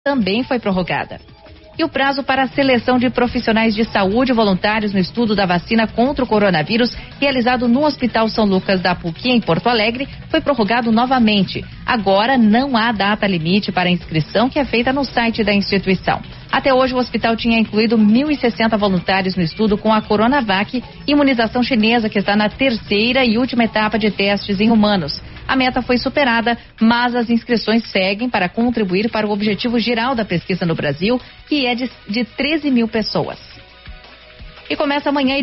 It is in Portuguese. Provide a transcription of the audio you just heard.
também foi prorrogada. E o prazo para a seleção de profissionais de saúde voluntários no estudo da vacina contra o coronavírus, realizado no Hospital São Lucas da PUC em Porto Alegre, foi prorrogado novamente. Agora não há data limite para a inscrição, que é feita no site da instituição. Até hoje, o hospital tinha incluído 1.060 voluntários no estudo com a Coronavac, imunização chinesa, que está na terceira e última etapa de testes em humanos. A meta foi superada, mas as inscrições seguem para contribuir para o objetivo geral da pesquisa no Brasil, que é de 13 mil pessoas. E começa amanhã